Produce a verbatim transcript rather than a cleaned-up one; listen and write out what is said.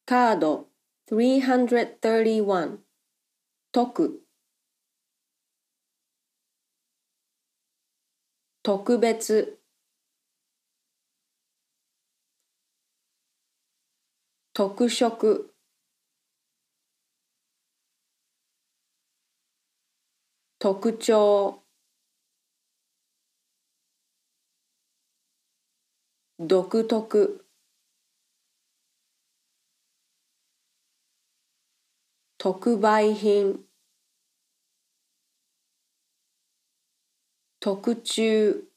カードさんびゃくさんじゅういち特特別特色特徴独特特売品特注